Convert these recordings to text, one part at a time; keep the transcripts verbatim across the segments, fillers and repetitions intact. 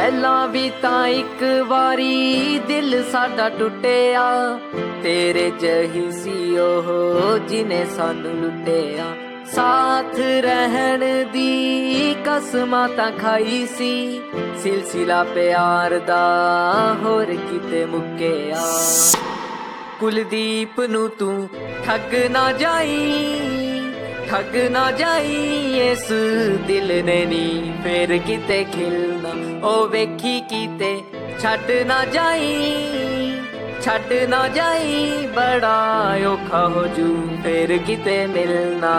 ਪਹਿਲਾਂ ਵੀ ਤਾਂ ਇੱਕ ਵਾਰੀ ਦਿਲ ਸਾਡਾ ਟੁੱਟਿਆ, ਤੇਰੇ ਜਿਹੀ ਸੀ ਉਹ ਜਿਨੇ ਸਾਨੂੰ ਲੁੱਟਿਆ। ਸਾਥ ਰਹਿਣ ਦੀ ਕਸਮਾਂ ਤਾਂ ਖਾਈ ਸੀ, ਸਿਲਸਿਲਾ ਪਿਆਰ ਦਾ ਹੋਰ ਕਿਤੇ ਮੁੱਕਿਆ। ਕੁਲਦੀਪ ਨੂੰ ਤੂੰ ਠੱਗ ਨਾ ਜਾਈ, ਠੱਗ ਨਾ ਜਾਈ, ਇਸ ਦਿਲ ਨੇ ਨੀ ਫੇਰ ਕਿਤੇ ਖਿਲਣਾ। ਉਹ ਵੇਖੀ ਕਿਤੇ ਛੱਡ ਨਾ ਜਾਈ, ਛੱਡ ਨਾ ਜਾਈ, ਬੜਾ ਔਖਾ ਹੋ ਜੂ ਫੇਰ ਕਿਤੇ ਮਿਲਣਾ।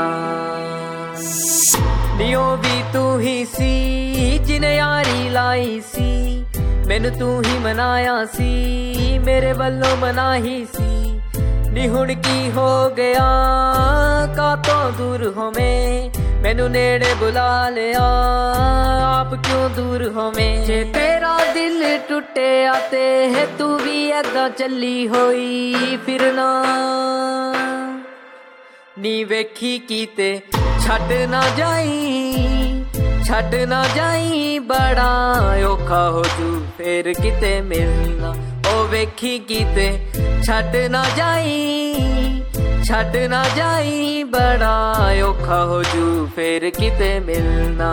ਨੀ ਉਹ ਵੀ ਤੂੰ ਹੀ ਸੀ ਜਿਨੇ ਯਾਰੀ ਲਾਈ ਸੀ, ਮੈਨੂੰ ਤੂੰ ਹੀ ਮਨਾਇਆ ਸੀ, ਮੇਰੇ ਵੱਲੋਂ ਮਨਾਹੀ ਸੀ। ਨੀ ਹੁਣ ਕੀ ਹੋ ਗਿਆ ਕਾਤੋਂ ਦੂਰ ਹੋਵੇਂ, ਮੈਨੂੰ ਨੇੜੇ ਬੁਲਾ ਲਿਆ ਆਪ ਕਿਉਂ ਦੂਰ ਹੋਵੇਂ। ਜੇ ਤੇਰਾ ਦਿਲ ਟੁੱਟਿਆ ਤੇ ਤੂੰ ਵੀ ਏਦਾਂ ਚੱਲੀ ਹੋਈ ਫਿਰਨਾ, ਨੀ ਵੇਖੀ ਕਿਤੇ ਛੱਡ ਨਾ ਜਾਈ, ਛੱਡ ਨਾ ਜਾਈ, ਬੜਾ ਔਖਾ ਹੋ ਜੂ ਫੇਰ ਕਿਤੇ ਮਿਲਣਾ। ਉਹ ਵੇਖੀ ਕਿਤੇ ਛੱਡ ਨਾ ਜਾਈ, ਛੱਡ ਨਾ ਜਾਈ, ਬੜਾ ਔਖਾ ਹੋ ਜੂ ਫੇਰ ਕਿਤੇ ਮਿਲਣਾ।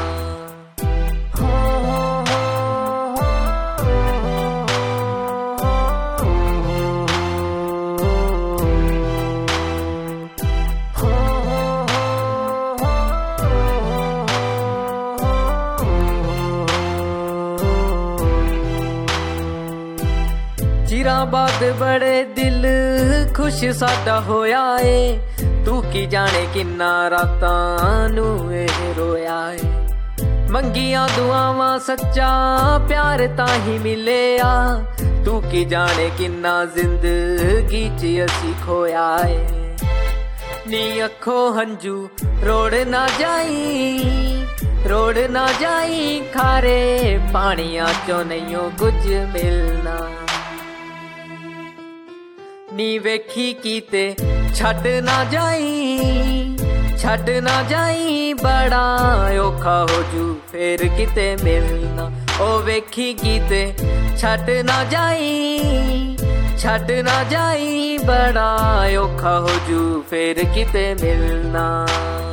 ਚਿਰਾਂ ਬਾਅਦ ਬੜੇ ਦਿਲ ਖੁਸ਼ ਸਾਡਾ ਹੋਇਆ ਏ, ਤੂੰ ਕੀ ਜਾਣੇ ਕਿੰਨਾ ਰਾਤਾਂ ਨੂੰ ਇਹ ਰੋਇਆ ਏ। ਮੰਗੀਆਂ ਦੁਆਵਾਂ ਸੱਚਾ ਪਿਆਰ ਤਾਂ ਹੀ ਮਿਲਿਆ, ਤੂੰ ਕੀ ਜਾਣੇ ਕਿੰਨਾ ਜ਼ਿੰਦਗੀ 'ਚ ਅਸੀਂ ਖੋਇਆ ਏ। ਨੀ ਅੱਖੋਂ ਹੰਝੂ ਰੋੜ ਨਾ ਜਾਈ, ਰੋੜ ਨਾ ਜਾਈ, ਖਾਰੇ ਪਾਣੀਆਂ 'ਚੋਂ ਨਹੀਂਓ ਕੁਝ ਮਿਲਣਾ। ਨੀ ਵੇਖੀ ਕਿਤੇ ਛੱਡ ਨਾ ਜਾਈ, ਛੱਡ ਨਾ ਜਾਈ, ਬੜਾ ਔਖਾ ਹੋ ਜੂ ਫੇਰ ਕਿਤੇ ਮਿਲਣਾ। ਉਹ ਵੇਖੀ ਕਿਤੇ ਛੱਡ ਨਾ ਜਾਈ, ਛੱਡ ਨਾ ਜਾਈ, ਬੜਾ ਔਖਾ ਹੋ ਜੂ ਫੇਰ ਕਿਤੇ ਮਿਲਣਾ।